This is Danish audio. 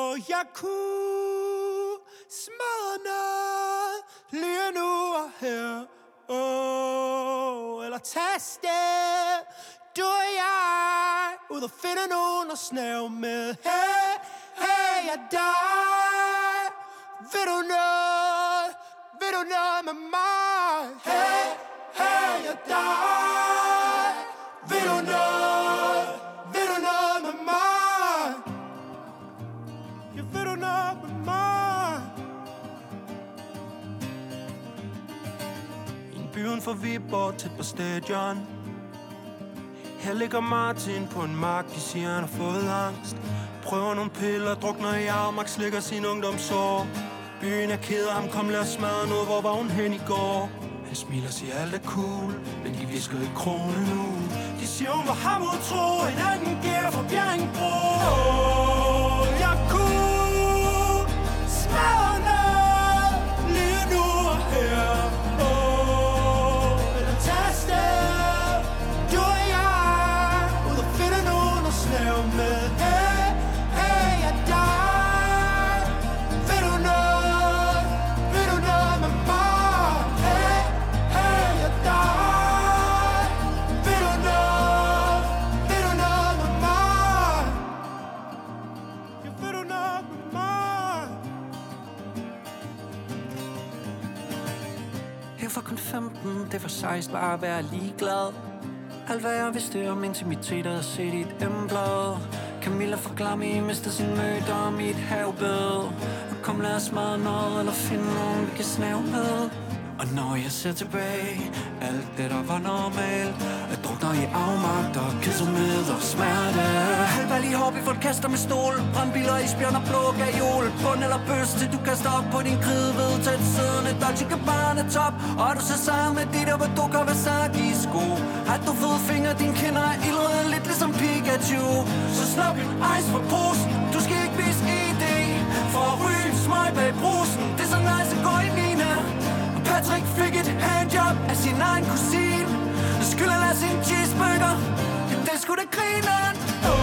Jeg kunne smadre noget lige nu og her. Eller taste du og jeg ud og finde nogen at snæve med. Hey, hey, jeg dig. Vil du noget med mig? Hey, hey, jeg dig. Vil du noget med mig? Ja, vil du noget med mig? I en by uden for Viborg, tæt på stadion. Her ligger Martin på en mark, de siger han har fået angst. Prøver nogle piller, drukner i afmagt, slikker sin ungdomsår. Byen er ked af ham, kom lad os smadre noget, hvor var hun hen i går? Han smiler og siger alt er cool, men de visker i kronen nu. De siger hun var ham utro, en anden gær fra Bjerringbro. Jeg kunne smadre noget lige nu og her. Eller taste du og jeg ud og finde nogen at snæve med. Hey, hey, jeg dig. Vil du noget med mig? Hey, hey, jeg dig. Vil du noget med mig? Ja, vil du noget med mig? Jeg var kun 15, det var 16, bare at være ligeglad. Alt hvad jeg vidste om intimitet havde set i et emblad. Camilla for Glammy mistede sin møde om i et havbed. Og kom lad os smadre noget, eller finde nogen vi kan snæve med. Og når jeg ser tilbage, alt det der var normalt. Jeg drukner i afmagt og kedsomhed og smerte. Halværlig hobby for et kaster med stol. Brandbiler, isbjørn og blå gajol. Bund eller bøs til du kaster op på din kridhved. Tæt siddende Dolce Gabbana top. Og du ser sammen med de der hvor Kawasaki sko. Har du fået fingre, din kinder er ildrøde lidt ligesom Pikachu. Så snop en ice fra posen. Du skal ikke vise ID for at ryge smøg bag brusen. Det er så nice at gå i mine. Patrick fik et handjob af sin egen kusine. Skylder af sin cheeseburger. Det er sgu da grineren.